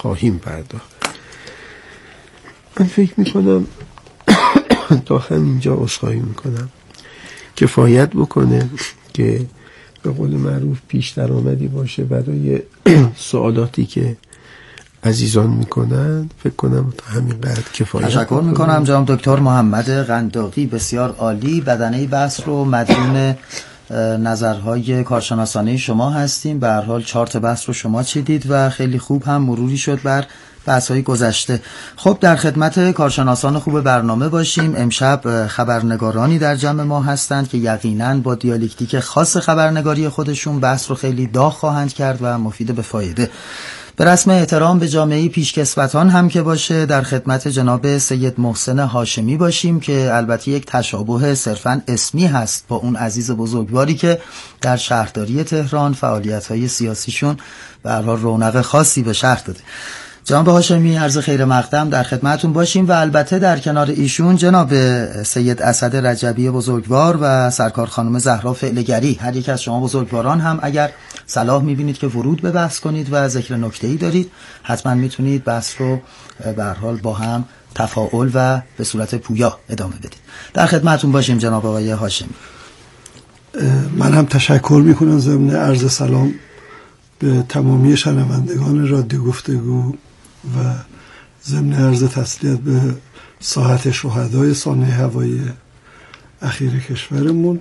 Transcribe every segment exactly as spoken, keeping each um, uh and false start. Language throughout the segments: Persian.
خواهیم پرداخت. من فکر میکنم تا همینجا عذرخواهی میکنم، کفایت بکنه که به قول معروف پیش درآمدی باشه برای سوالاتی که عزیزان میکنن. فکر کنم تا همین قدر کفایت. تشکر میکنم جناب دکتر محمد قنداقی، بسیار عالی. بدنه بحث رو مدیون نظرهای کارشناسانه شما هستیم. به هر حال چارت بحث رو شما چیدید و خیلی خوب هم مروری شد بر بحث‌های گذشته. خب در خدمت کارشناسان خوب برنامه باشیم. امشب خبرنگارانی در جمع ما هستند که یقیناً با دیالکتیک خاص خبرنگاری خودشون بحث رو خیلی داغ خواهند کرد و مفید به فایده. به رسم احترام به جامعه پیشکسوتان هم که باشه، در خدمت جناب سید محسن هاشمی باشیم که البته یک تشابه صرفاً اسمی هست با اون عزیز بزرگواری که در شهرداری تهران فعالیت‌های سیاسیشون به هر حال رونق خاصی به شهر داده. جناب هاشمی عرض خیر مقدم در خدمتون باشیم و البته در کنار ایشون جناب سید اسد رجبی بزرگوار و سرکار خانم زهرا فعلگری. هر یک از شما بزرگواران هم اگر صلاح میبینید که ورود به بحث کنید و ذکر نکته‌ای دارید، حتما میتونید بحث رو به هر حال با هم تفاعل و به صورت پویا ادامه بدید. در خدمتون باشیم جناب آقای هاشمی. من هم تشکر میکنم ضمن عرض سلام به تمامی شنوندگان رادیو گفتگو و ضمن عرض تسلیت به ساحت شهدای سانحه هوایی اخیر کشورمون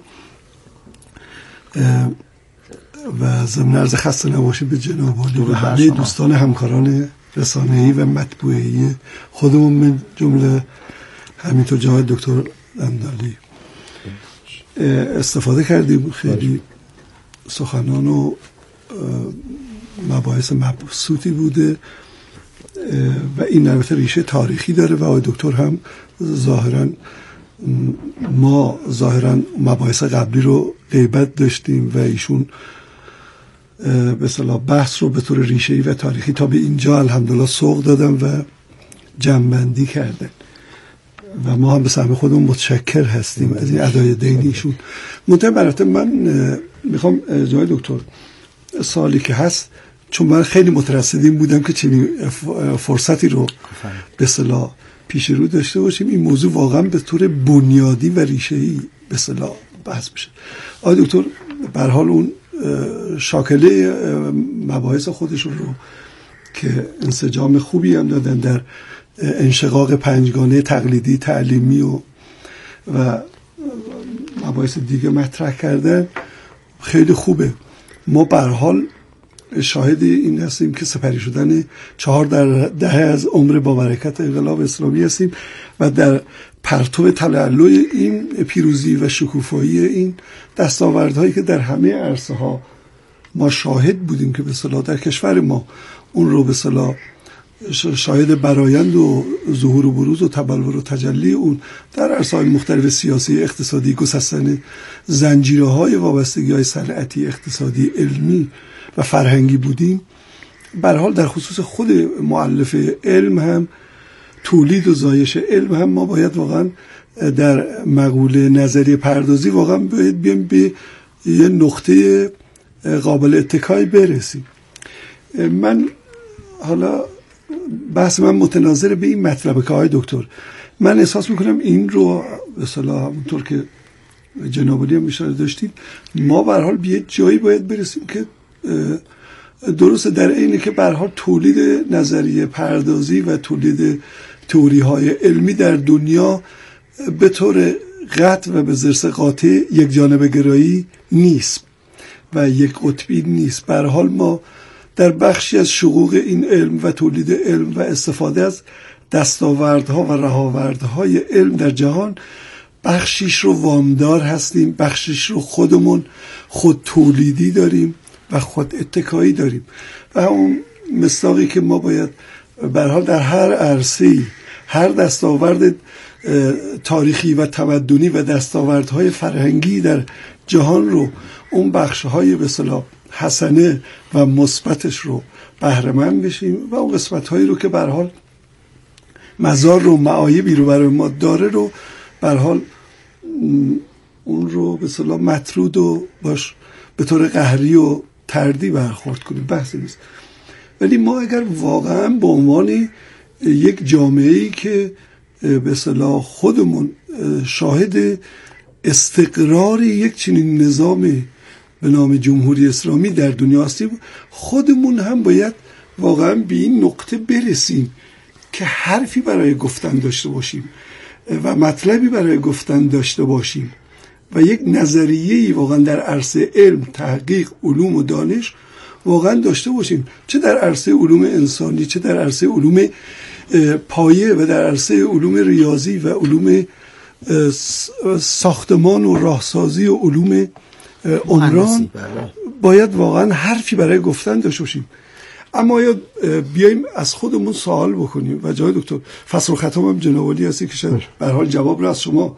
و ضمن عرض خسته نباشید به جناب عالی و همه دوستان همکاران رسانه‌ای و مطبوعی خودمون، من جمله همینطور جناب دکتر اندالی. استفاده کردیم خیلی سخنان و مباحث مبسوطی بوده و این البته ریشه تاریخی داره و آقای دکتر هم ظاهرا ما ظاهرا مباحث قبلی رو غیبت داشتیم و ایشون به اصطلاح بحث رو به طور ریشه‌ای و تاریخی تا به اینجا الحمدلله سوق دادن و جمع‌بندی کردن و ما هم به سهم خودمون متشکر هستیم از این ادای دین ایشون. منتها من میخوام جناب دکتر سالی که هست، چون من خیلی مترصدین بودم که چنین فرصتی رو به اصطلاح پیش رو داشته باشیم، این موضوع واقعا به طور بنیادی و ریشه‌ای به اصطلاح بحث بشه. آقای دکتر به هر حال اون شاکله مباحث خودشون رو که انسجام خوبی هم دادن در انشقاق پنجگانه تقلیدی، تعلیمی و و مباحث دیگه مطرح کردن، خیلی خوبه. ما به هر حال شاهد این هستیم که سپری شدن چهار در دهه از عمر با برکت انقلاب اسلامی هستیم و در پرتو تلالو این پیروزی و شکوفایی این دستاوردهایی که در همه عرصه ها ما شاهد بودیم که به اصطلاح در کشور ما اون رو به اصطلاح شاهد برآیند و ظهور و بروز و تبلور و تجلی اون در عرصه‌های مختلف سیاسی، اقتصادی، گسستن زنجیره‌های وابستگی‌های صنعتی، اقتصادی، علمی و فرهنگی بودیم. به هر حال در خصوص خود مؤلف علم هم، تولید و زایش علم هم، ما باید واقعا در مقوله نظریه پردازی واقعا باید بیایم به یه نقطه قابل اتکای برسیم. من حالا بحث من متناظر به این مطلبه که آقای دکتر، من احساس میکنم این رو به اصطلاح همونطور که جناب عالی هم اشاره داشتید، ما به هر حال به یه جایی باید برسیم که درسته در اینه که به هر حال تولید نظریه پردازی و تولید تئوری های علمی در دنیا به طور قطع و به ضرس قاطع یک جانبه گرایی نیست و یک قطبی نیست. به هر حال ما در بخشی از شقوق این علم و تولید علم و استفاده از دستاوردها و رهاوردهای علم در جهان بخشیش رو وامدار هستیم، بخشیش رو خودمون خود تولیدی داریم و خود اتکایی داریم و اون مصداقی که ما باید به هر حال در هر عرصه‌ای هر دستاورد تاریخی و تمدنی و دستاوردهای فرهنگی در جهان رو، اون بخش‌های به اصطلاح حسنه و مثبتش رو بهره مند بشیم و اون قسمت‌هایی رو که به هر حال مزار و معایبی رو برای ما داره رو به هر حال اون رو به اصطلاح مطرود و باش به طور قهری و تردی برخورد کنیم. بحثی نیست. ولی ما اگر واقعا به عنوان یک جامعه‌ای که به اصطلاح خودمون شاهد استقرار یک چنین نظام به نام جمهوری اسلامی در دنیا هستیم، خودمون هم باید واقعا به این نقطه برسیم که حرفی برای گفتن داشته باشیم و مطلبی برای گفتن داشته باشیم و یک نظریه‌ای واقعا در عرصه علم، تحقیق، علوم و دانش واقعا داشته باشیم، چه در عرصه علوم انسانی، چه در عرصه علوم پایه و در عرصه علوم ریاضی و علوم ساختمان و راهسازی و علوم عمران. باید واقعا حرفی برای گفتن داشته باشیم. اما یا بیایم از خودمون سوال بکنیم و جای دکتر فصل ختم هم جناب عالی هستی که شاید به هر حال جواب رو از شما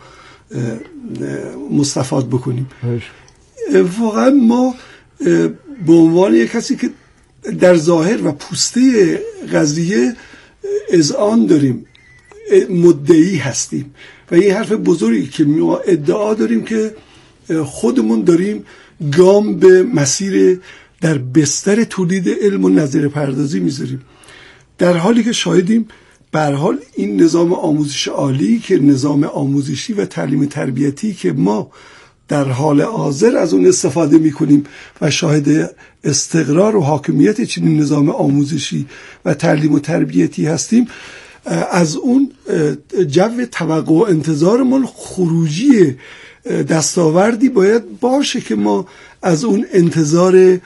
مستفاد بکنیم. واقعا ما به عنوان یک کسی که در ظاهر و پوسته قضیه اذعان داریم، مدعی هستیم و این حرف بزرگی که ما ادعا داریم که خودمون داریم گام به مسیر در بستر تولید علم و نظریه پردازی میذاریم، در حالی که شاهدیم به هر حال این نظام آموزش عالی که نظام آموزشی و تعلیم تربیتی که ما در حال حاضر از اون استفاده میکنیم و شاهد استقرار و حاکمیت چنین نظام آموزشی و تعلیم و تربیتی هستیم، از اون جو توقع و انتظارمون خروجی دستاوردی باید باشه که ما از اون انتظار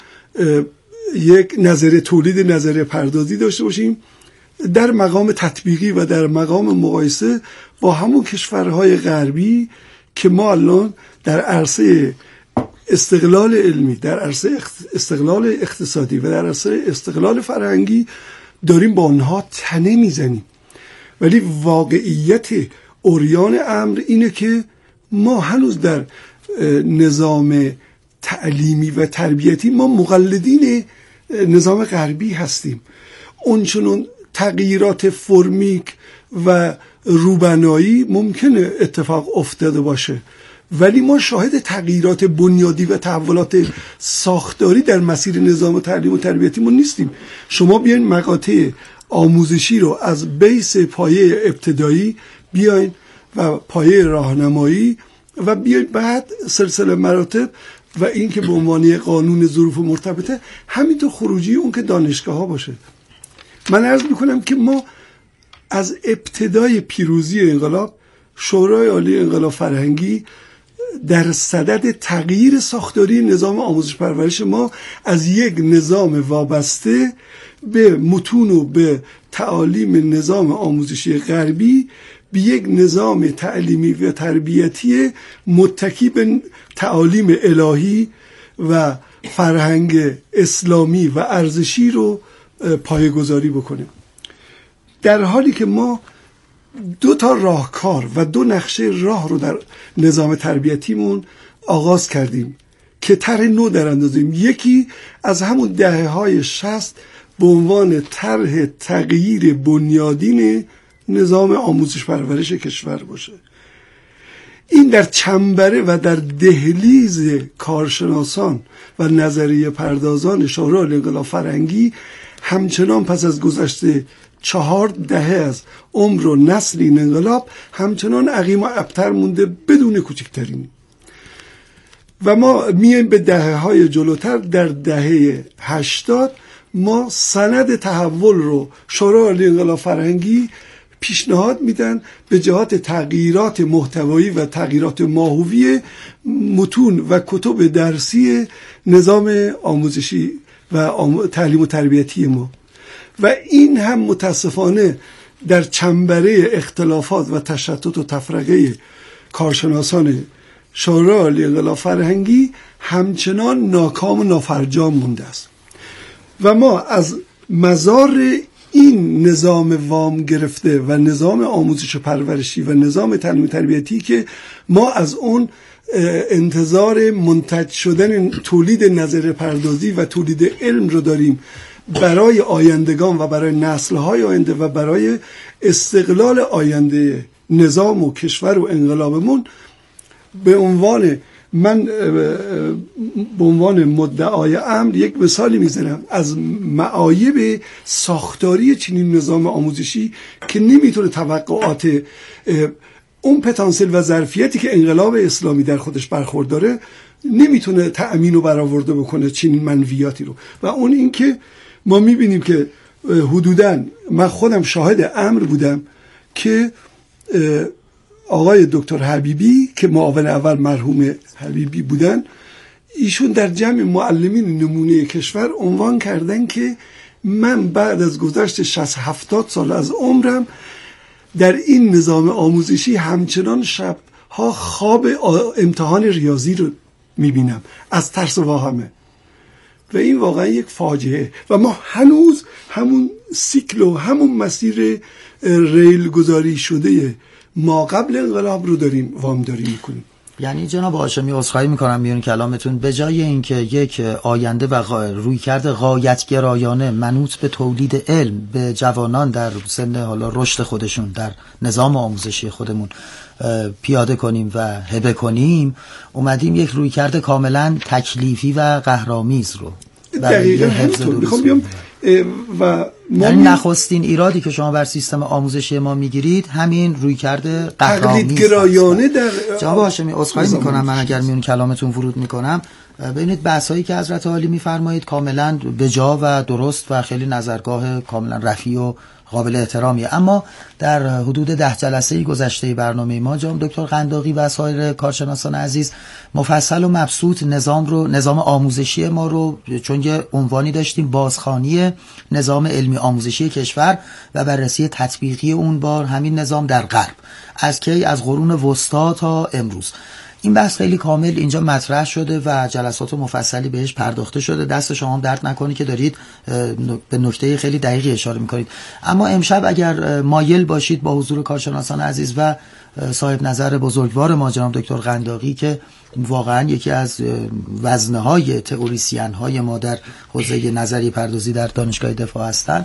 یک نظریه تولید نظریه پردازی داشته باشیم در مقام تطبیقی و در مقام مقایسه با همون کشورهای غربی که ما الان در عرصه استقلال علمی، در عرصه استقلال اقتصادی و در عرصه استقلال فرهنگی داریم با آنها تنه میزنیم. ولی واقعیت عریان امر اینه که ما هنوز در نظام تعلیمی و تربیتی ما مقلدین نظام غربی هستیم. اونچنون تغییرات فرمیک و روبنایی ممکنه اتفاق افتاده باشه، ولی ما شاهد تغییرات بنیادی و تحولات ساختاری در مسیر نظام تعلیم و تربیتیمون نیستیم. شما بیاین مقاطع آموزشی رو از بیس پایه ابتدایی بیاین و پایه راهنمایی و بیاین بعد سلسله مراتب و این که به عنوان قانون ظروف مرتبطه، همینطور خروجی اون که دانشگاه ها باشه. من عرض میکنم که ما از ابتدای پیروزی انقلاب، شورای عالی انقلاب فرهنگی در صدد تغییر ساختاری نظام آموزش پرورش ما از یک نظام وابسته به متون و به تعالیم نظام آموزشی غربی به یک نظام تعلیمی و تربیتی متکی به تعالیم الهی و فرهنگ اسلامی و ارزشی رو پایه‌گذاری بکنیم، در حالی که ما دو تا راهکار و دو نقشه راه رو در نظام تربیتیمون آغاز کردیم که طرح نو در اندازیم. یکی از همون دهه های شصت به عنوان طرح تغییر بنیادین نظام آموزش پرورش کشور باشه. این در چنبره و در دهلیز کارشناسان و نظریه پردازان شورای انقلاب فرهنگی همچنان پس از گذشته چهار دهه از عمر و نسل این انقلاب همچنان عقیم و ابتر مونده بدون کوچکترین. و ما میایم به دهه های جلوتر. در دهه هشتاد ما سند تحول رو شورای عالی انقلاب فرهنگی پیشنهاد میدن به جهات تغییرات محتوایی و تغییرات ماهوی متون و کتب درسی نظام آموزشی و تعلیم و تربیتی ما. و این هم متاسفانه در چنبره اختلافات و تشتت و تفرقه کارشناسان شورای عالی انقلاب فرهنگی همچنان ناکام و نافرجام مونده است. و ما از مزار این نظام وام گرفته و نظام آموزش و پرورشی و نظام تعلیم تربیتی که ما از اون انتظار منتج شدن تولید نظریه پردازی و تولید علم رو داریم برای آیندگان و برای نسل‌های آینده و برای استقلال آینده نظام و کشور و انقلابمون، به عنوان من به عنوان مدعای امر یک مثالی میزنم از معایب ساختاری چنین نظام آموزشی که نمیتونه توقعات اون پتانسیل و ظرفیتی که انقلاب اسلامی در خودش برخورداره نمیتونه تأمین و برآورده بکنه چنین منویاتی رو. و اون این که ما میبینیم که حدوداً من خودم شاهد امر بودم که آقای دکتر حبیبی که معاون اول مرحوم حبیبی بودن، ایشون در جمع معلمین نمونه کشور عنوان کردن که من بعد از گذشت شصت هفتاد سال از عمرم در این نظام آموزشی همچنان شبها خواب امتحان ریاضی رو میبینم از ترس واهمه. و این واقعا یک فاجعه و ما هنوز همون سیکل و همون مسیر ریل گذاری شده ما قبل انقلاب رو داریم وامداری میکنیم. یعنی جناب هاشمی عذرخواهی میکنم میون کلامتون، به جای اینکه یک آینده و غا... رویکرد غایت‌گرایانه منوط به تولید علم به جوانان در سن حالا رشد خودشون در نظام آموزشی خودمون پیاده کنیم و هبه کنیم، اومدیم یک رویکرد کاملا تکلیفی و قهرآمیز رو دقیقاً همینطور میخوام بیام و یعنی نخستین ایرادی که شما بر سیستم آموزشی ما میگیرید همین رویکرد قهرآمیز تقلیدگرایانه در جناب هاشمی عذرخواهی میکنم من اگر میون کلامتون ورود میکنم. ببینید بحثایی که حضرت عالی میفرمایید کاملا بجا و درست و خیلی نظرگاه کاملا رفیع و قابل احترامیه، اما در حدود ده جلسه گذشته برنامه ما جناب دکتر قنداقی و سایر کارشناسان عزیز مفصل و مبسوط نظام رو نظام آموزشی ما رو چون یه عنوانی داشتیم بازخوانی نظام علمی آموزشی کشور و بررسی تطبیقی اون بار همین نظام در غرب از کی از قرون وسطا تا امروز. این بحث خیلی کامل اینجا مطرح شده و جلسات مفصلی بهش پرداخته شده. دست شما هم درد نکنه که دارید به نکته خیلی دقیقی اشاره میکنید. اما امشب اگر مایل باشید با حضور کارشناسان عزیز و صاحب نظر بزرگوار ما جناب دکتر قنداقی که واقعا یکی از وزنه های تئوریسین های ما در حوزه نظری پردازی در دانشگاه دفاع هستند،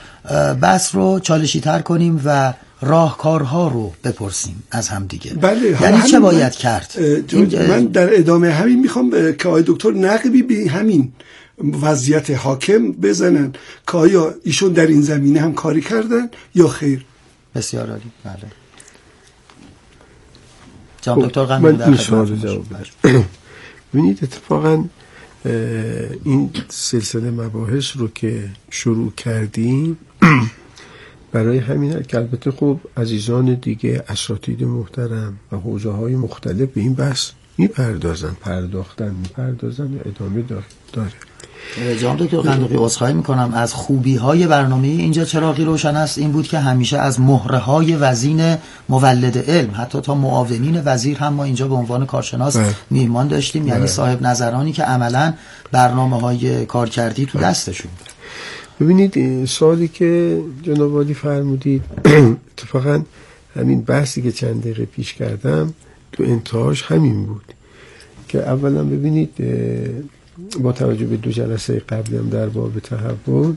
بحث رو چالشی تر کنیم و راهکارها رو بپرسیم از هم دیگه. بله، یعنی چه باید کرد؟ من در ادامه همین میخوام که آقای دکتر نقبی به همین وضعیت حاکم بزنن که آیا ایشون در این زمینه هم کاری کردن یا خیر. بسیار عالی. بله جناب دکتر قنداقی در خدمت. ببینید اتفاقا این سلسله مباحث رو که شروع کردیم برای همین که البته خب عزیزان دیگه اساتید محترم و حوزه های مختلف به این بحث میپردازن پرداختن میپردازن و ادامه داره. جناب دکتر قنداقی عذرخواهی میکنم از خوبی های برنامه اینجا چراغی روشن است این بود که همیشه از مهره های وزین مولد علم حتی تا معاونین وزیر هم ما اینجا به عنوان کارشناس میهمان داشتیم، یعنی صاحب نظرانی که عملا برنامه های کارکردی تو دستشون. ببینید سوالی که جناب عالی فرمودید اتفاقا همین بحثی که چند دقیقه پیش کردم تو انتهاش همین بود که اولا ببینید با توجه به دو جلسه قبلی هم در باب تحول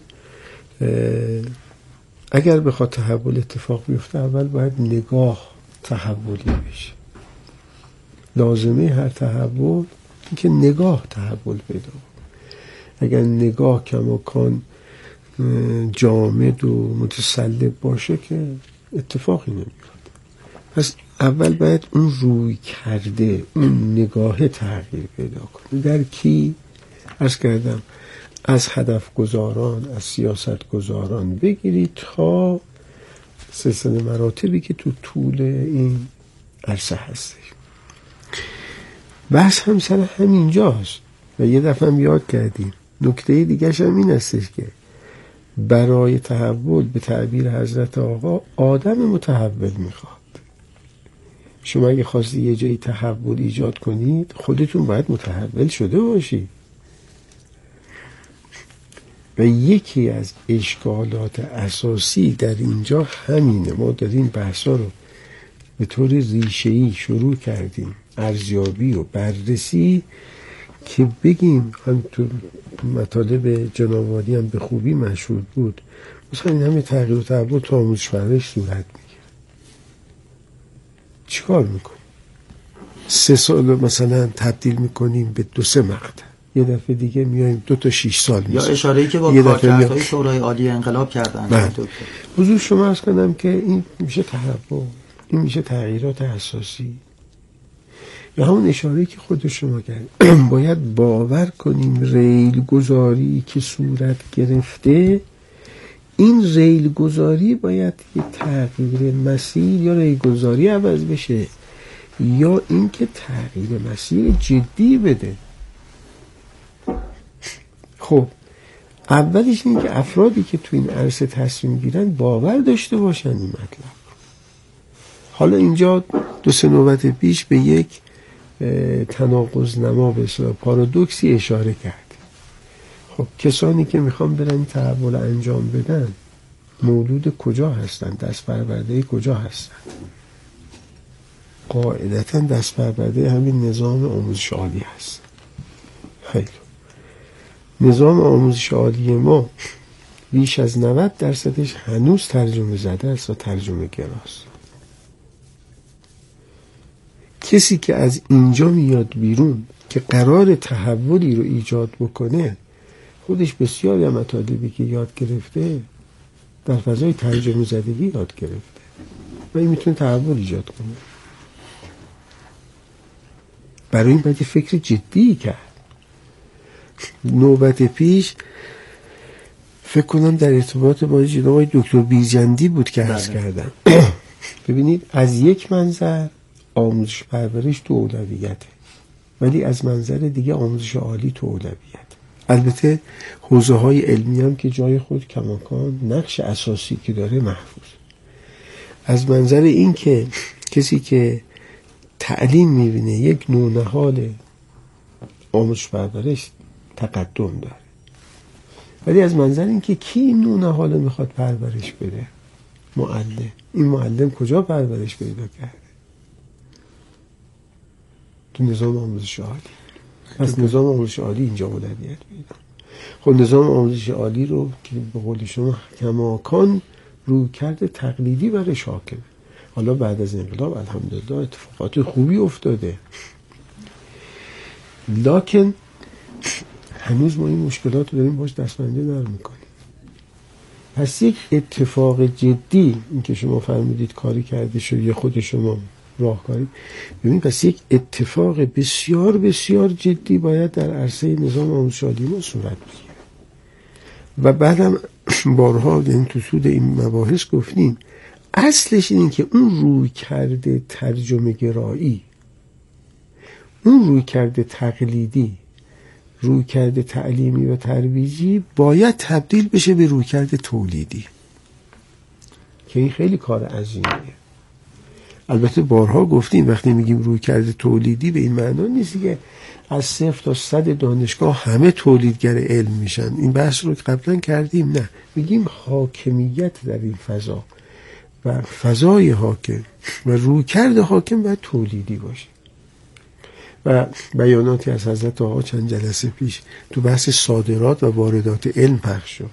اگر بخواد تحول اتفاق بیفته اول باید نگاه تحولی بشه. لازمه هر تحول این که نگاه تحول پیدا کنه. اگر نگاه کماکان جامد و متسلب باشه که اتفاقی نمیاد. پس اول باید اون روی کرده اون نگاه تغییر پیدا کنه. در کی؟ عرض کردم از هدف گذاران از سیاست گذاران بگیرید تا سلسله مراتبی که تو طول این عرصه هستش. بحث هم سر همینجاست و یه دفعه هم یاد کردیم. نکته دیگرش هم این هستش که برای تحول به تعبیر حضرت آقا آدم متحول میخواد. شما اگه خواستی یه جایی تحول ایجاد کنید خودتون باید متحول شده باشید. و یکی از اشکالات اساسی در اینجا همینه. ما داریم بحثا رو به طور ریشه‌ای شروع کردیم ارزیابی و بررسی که بگیم هم تو مطالب جناب عالی هم به خوبی مشهور بود مثلا این همه تغییر و تحول تو آموزش پرورش صورت میگیره. چیکار میکنیم؟ سه سال مثلا تبدیل میکنیم به دو سه مقطع، یه دفعه دیگه میایم دو تا شش سال میشه. یا اشاره‌ای که با کارکردهای شورای عالی انقلاب کردن. حضور شما عرض کنم که این میشه تحول، این میشه تغییرات اساسی. یا همون اشاره‌ای که خود شما کرد، باید باور کنیم ریل گذاری که صورت گرفته، این ریل گذاری باید یه تغییر مسیر یا ریل گذاری عوض بشه، یا اینکه تغییر مسیر جدی بده. خب اولش این که افرادی که تو این عرصه تصمیم گیرن باور داشته باشن این مطلب. حالا اینجا دو سه نوبت پیش به یک تناقض نما به اصطلاح پارادوکسی اشاره کرد. خب کسانی که میخوان برن تحول انجام بدن مولود کجا هستن؟ دست پرورده کجا هستن؟ قاعدتا دست پرورده همین نظام آموزش عالی هست. خیلی نظام آموزش عالی ما بیش از نود درصدش هنوز ترجمه زده است و ترجمه گراست. کسی که از اینجا میاد بیرون که قرار تحولی رو ایجاد بکنه، خودش بسیاری از مطالبی که یاد گرفته در فضای ترجمه زدگی یاد گرفته و این میتونه تحول ایجاد کنه. برای این باید فکر جدی کرد. نوبت پیش فکر کنم در ارتباط با جناب دکتر بیرجندی بود که عرض کردم. ببینید از یک منظر آموزش پرورش تو اولویته، ولی از منظر دیگه آموزش عالی تو اولویت. البته حوزه های علمی هم که جای خود کماکان نقش اساسی که داره محفوظ. از منظر این که کسی که تعلیم میبینه یک نوع نهال آموزش پرورش تقدم داره، ولی از منظر این که کی این نوع نهال میخواد پرورش بده؟ معلم. این معلم کجا پرورش پیدا کرده؟ تو نظام آموزش عالی. پس نظام آموزش عالی اینجا اولویت میده. خب نظام آموزش عالی رو که به قول شما کماکان رو کرده تقلیدی برش حاکمه. حالا بعد از انقلاب الحمدلله اتفاقات خوبی افتاده، لکن هنوز ما این مشکلات رو داریم باش دستبندی نرم میکنیم. پس یک اتفاق جدی، این که شما فرمودید کاری کرده شد یا خود شما راهکاری، ببین پس یک اتفاق بسیار بسیار جدی باید در عرصه نظام آموزش عالی ما صورت بگیره. و بعدم بارها یعنی تو سود این مباحث گفتیم اصلش این که اون روی کرده ترجمه گرایی، اون روی کرده تقلیدی، روی کرده تعلیمی و ترویجی باید تبدیل بشه به روی کرده تولیدی که این خیلی کار عظیمیه. البته بارها گفتیم وقتی میگیم روی کرده تولیدی به این معنا نیست که از صفر تا صد دانشگاه همه تولیدگر علم میشن. این بحث رو قبلا کردیم. نه، میگیم حاکمیت در این فضا و فضای حاکم و روی کرده حاکم باید تولیدی باشه. و بیاناتی از حضرت آقا چند جلسه پیش تو بحث صادرات و واردات علم پخش شد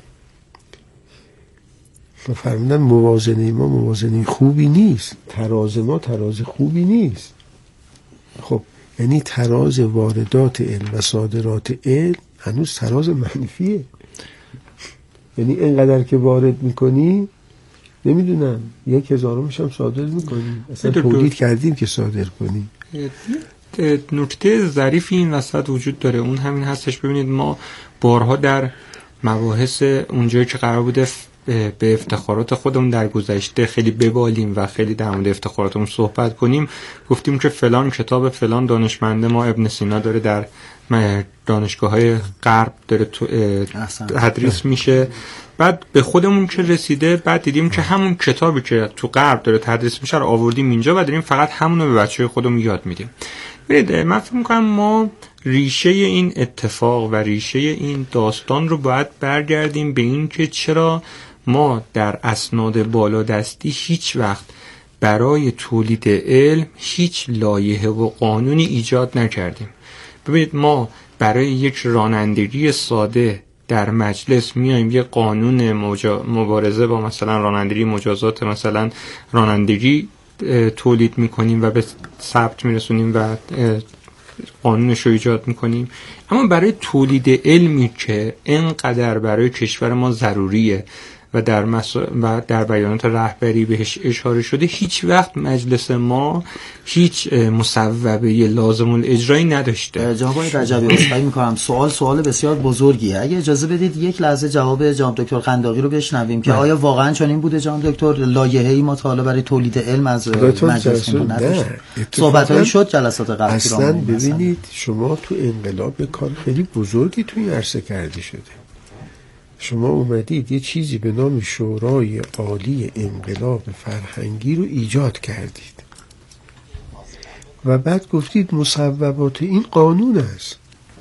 و فرمودن موازنه ما موازنه خوبی نیست، تراز ما تراز خوبی نیست. خب یعنی تراز واردات علم و صادرات علم هنوز تراز منفیه. یعنی اینقدر که وارد میکنی نمیدونم یک هزارمش هم صادر میکنیم، اصلا تولید کردیم که صادر کنیم. نکته ظریفی این وسط وجود داره، اون همین هستش. ببینید ما بارها در مباحث اونجایی که قرار بوده به افتخارات خودمون در گذشته خیلی ببالیم و خیلی در مورد افتخاراتمون صحبت کنیم، گفتیم که فلان کتاب فلان دانشمنده ما ابن سینا داره در دانشگاه‌های غرب داره تدریس میشه. بعد به خودمون که رسیده، بعد دیدیم که همون کتابی که تو غرب داره تدریس میشه رو آوردیم اینجا و داریم فقط همون رو به بچه‌های خودمون یاد میدیم. ببینید من فکر می‌کنم ما ریشه این اتفاق و ریشه این داستان رو باید برگردیم به این که چرا ما در اسناد بالادستی هیچ وقت برای تولید علم هیچ لایحه و قانونی ایجاد نکردیم. ببینید ما برای یک رانندگی ساده در مجلس میایم یه قانون مجا... مبارزه با مثلا رانندگی مجازات مثلا رانندگی تولید میکنیم و به ثبت میرسونیم و قانونش رو ایجاد میکنیم، اما برای تولید علمی که اینقدر برای کشور ما ضروریه و در مسا... و در بیانات رهبری بهش اشاره شده، هیچ وقت مجلس ما هیچ مصوبه لازم الاجرایی نداشته. جناب آقای رجبی عذرخواهی میکنم، سوال سوال بسیار بزرگیه. اگه اجازه بدید یک لحظه جواب جناب دکتر قنداقی رو بشنویم که آیا واقعا چنین بوده جناب دکتر؟ لایحه‌ای ما تا حالا برای تولید علم از مجلس نداشته؟ صحبت‌هایی شد جلسات قبلی. اصلا ببینید شما تو انقلاب کار خیلی بزرگی توی عرصه کرده شده. شما اومدید یه چیزی به نام شورای عالی انقلاب فرهنگی رو ایجاد کردید و بعد گفتید مصوبات این قانون است.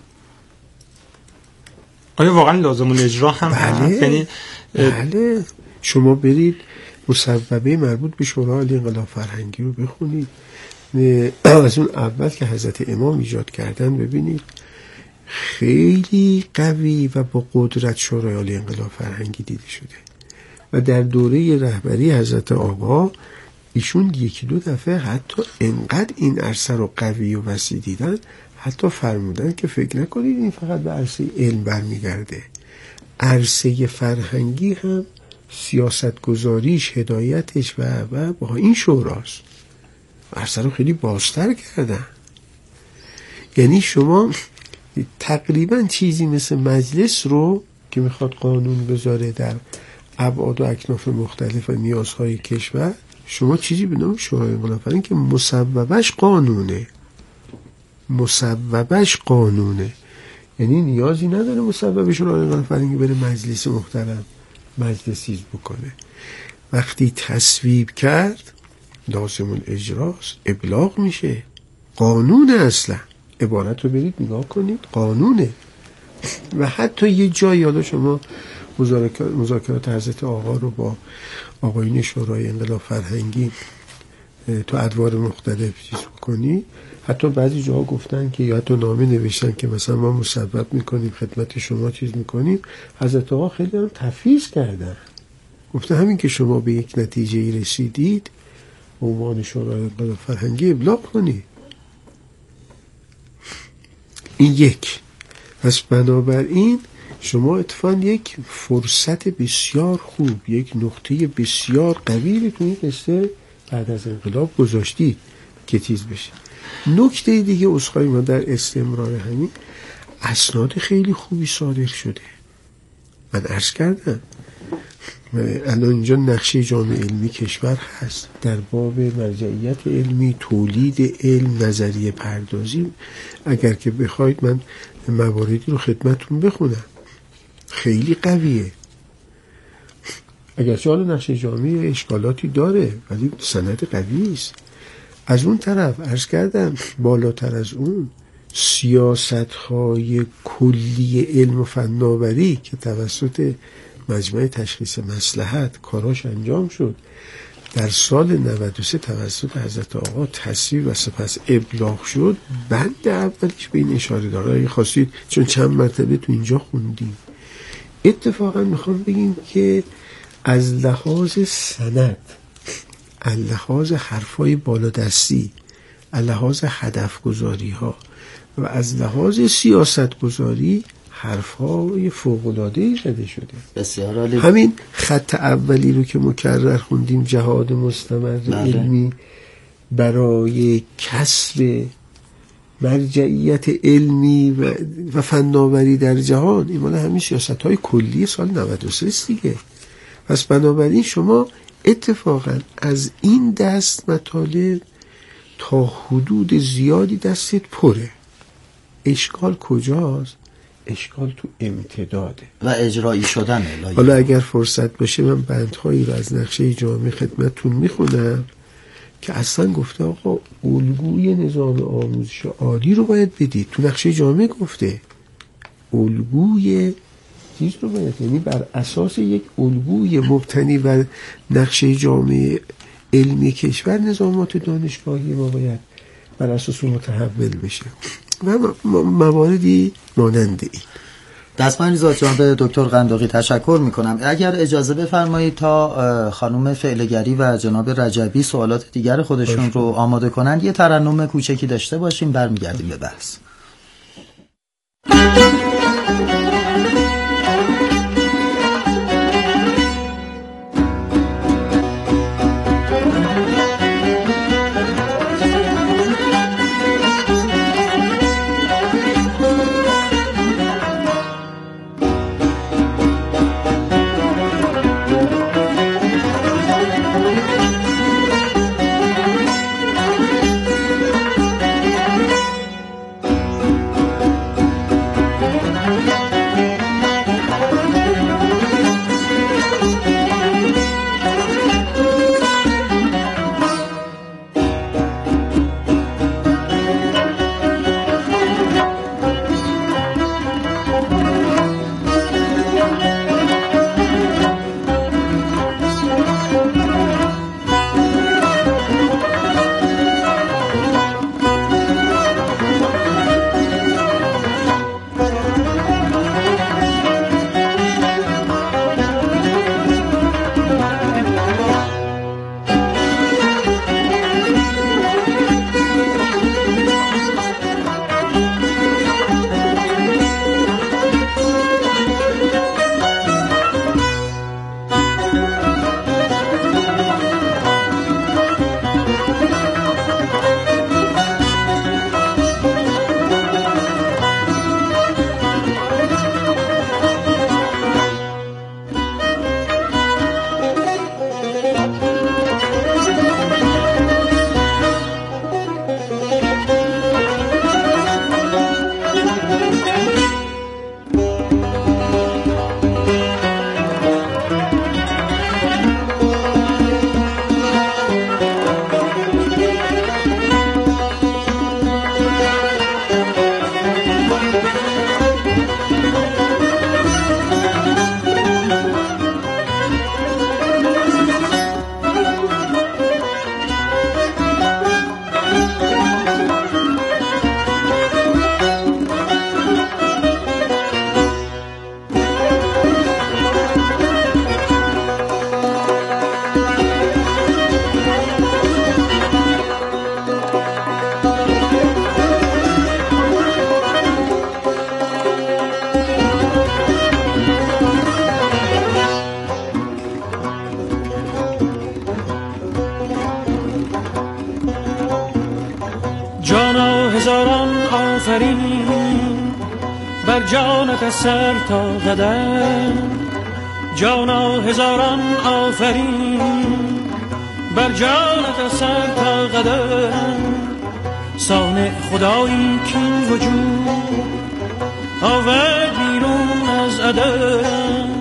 آیا واقعا لازم الاجرا هم هست؟ بله بله. شما برید مصوبه مربوط به شورای عالی انقلاب فرهنگی رو بخونید، از اون اول که حضرت امام ایجاد کردن ببینید، خیلی قوی و با قدرت شورای عالی انقلاب فرهنگی دیده شده و در دوره رهبری حضرت آقا ایشون یکی دو دفعه حتی انقدر این عرصه رو قوی و وسیع دیدن، حتی فرمودن که فکر نکنید این فقط به عرصه علم برمیگرده، عرصه فرهنگی هم سیاست گذاریش، هدایتش و و با این شوراست. عرصه رو خیلی بازتر کردن. یعنی شما تقریبا چیزی مثل مجلس رو که میخواد قانون بذاره در ابعاد و اکناف مختلف و نیازهای کشور، شما چیزی به نام شورای انقلاب فرهنگی که مصوبش قانونه، مصوبش قانونه، یعنی نیازی نداره مصوبه شورای انقلاب فرهنگی بره مجلس محترم مجلسیز بکنه. وقتی تصویب کرد لازم الاجراست، ابلاغ میشه، قانونه. اصلا عبارت رو برید نگاه کنید، قانونه. و حتی یه جایی، حالا شما مذاکرات حضرت آقا رو با آقایون شورای انقلاب فرهنگی تو ادوار مختلف چیز بکنی، حتی بعضی جاها گفتن که یا حتی نامه نوشتن که مثلا ما مصوب میکنیم خدمت شما چیز میکنیم، حضرت آقا خیلی هم تفویض کردن، گفتن همین که شما به یک نتیجه رسیدید به عنوان شورای انقلاب فرهنگی ابلاغ کنید. این یک. پس بنابراین شما اتفاقا یک فرصت بسیار خوب، یک نقطه بسیار قوی رو تو این قصه بعد از انقلاب گذاشتید که چیز بشه. نکته دیگه عذرخواهی من در استمرار همین، اسناد خیلی خوبی صادر شده. من عرض کردم الان اینجا نقشه جامعه علمی کشور هست در باب مرجعیت علمی، تولید علم، نظریه پردازی. اگر که بخواید من مواردی رو خدمتتون بخونم، خیلی قویه. اگرچه حالا نقشه جامعه اشکالاتی داره ولی سند قوی است. از اون طرف عرض کردم بالاتر از اون سیاست‌های کلی علم و فناوری که توسط مجمع تشخیص مصلحت کاراش انجام شد، در سال نود و سه توسط حضرت آقا تصویب و سپس ابلاغ شد. بند اولیش به این اشاره داره، اگه خواستید چون چند مرتبه تو اینجا خوندیم. اتفاقا میخوام بگیم که از لحاظ سند، از لحاظ حرفای بالادستی، از لحاظ هدف گذاری ها و از لحاظ سیاست گذاری حرفای فوق‌العاده‌ای زده شده. بسیار عالی. همین خط اولی رو که مکرر خوندیم، جهاد مستمر علمی برای کسب مرجعیت علمی و, و فناوری در جهان، این مال همین سیاست‌های کلی سال نود و سه است دیگه. پس بنابراین شما اتفاقا از این دست مطالب تا حدود زیادی دستت پره. اشکال کجاست؟ اشکال تو امتداده و اجرایی شدنه. حالا اگر فرصت باشه من بندهایی رو از نقشه جامعه خدمتتون میخونم که اصلا گفته آقا الگوی نظام آموزش عالی رو باید بدید. تو نقشه جامعه گفته الگوی چیز رو باید، یعنی بر اساس یک الگوی مبتنی بر نقشه جامعه علمی کشور نظامات دانشگاهی ما باید بر اساس متحول بشه و مواردی مانند این. دستمند زادجان به دکتر قنداقی تشکر میکنم. اگر اجازه بفرمایید تا خانم فعلگری و جناب رجبی سوالات دیگر خودشون رو آماده کنند یه ترنم کوچکی داشته باشیم، برمیگردیم به بحث. بر جانت سر تا قدم، جانا هزاران آفرین بر جانت سر تا قدم. صانع خدایی کین وجود آورد بیرون از عدم.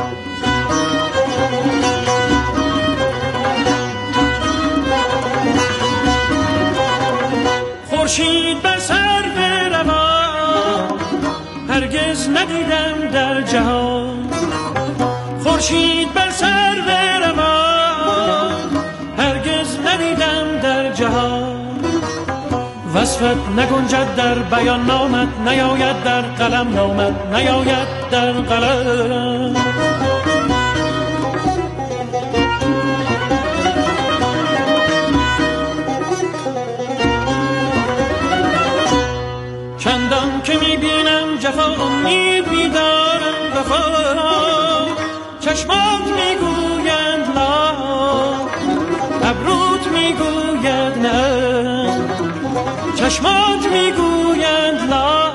خورشید بر سر بروان هرگز ندیدم در جهان. خورشید بر سر بروان هرگز ندیدم در جهان. وصفت نگنجد در بیان نامت، نیاید در قلم نامت، نیاید در قلم. چندان که میبینم جفا امید میدارم وفا، چشمات میگویند لا، ابروت میگوید نه. چشمات میگویند لا،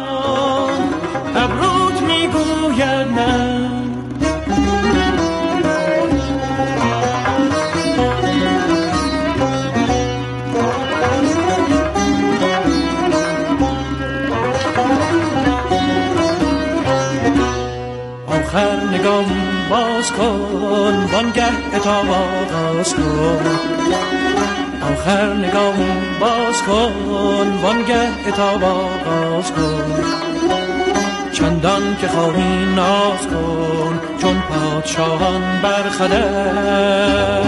ابروت میگوید نه. آخر نگاهی باز کن وانگه عتاب آغاز کن. آخر نگاهی باز کن وانگه عتاب آغاز کن. چندان که خواهی ناز کن چون پادشاهان برخدر.